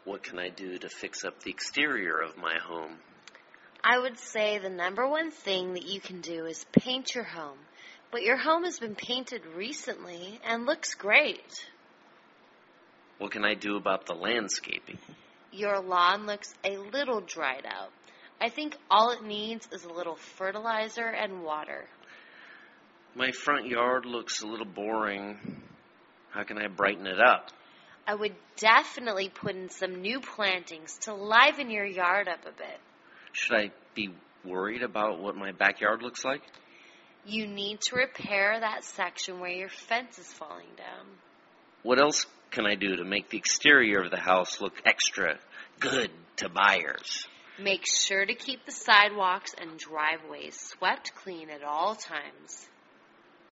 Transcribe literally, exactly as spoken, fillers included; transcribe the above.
What can I do to fix up the exterior of my home? I would say the number one thing that you can do is paint your home. But your home has been painted recently and looks great. What can I do about the landscaping? Your lawn looks a little dried out. I think all it needs is a little fertilizer and water. My front yard looks a little boring. How can I brighten it up? I would definitely put in some new plantings to liven your yard up a bit. Should I be worried about what my backyard looks like? You need to repair that section where your fence is falling down. What else can I do to make the exterior of the house look extra good to buyers? Make sure to keep the sidewalks and driveways swept clean at all times.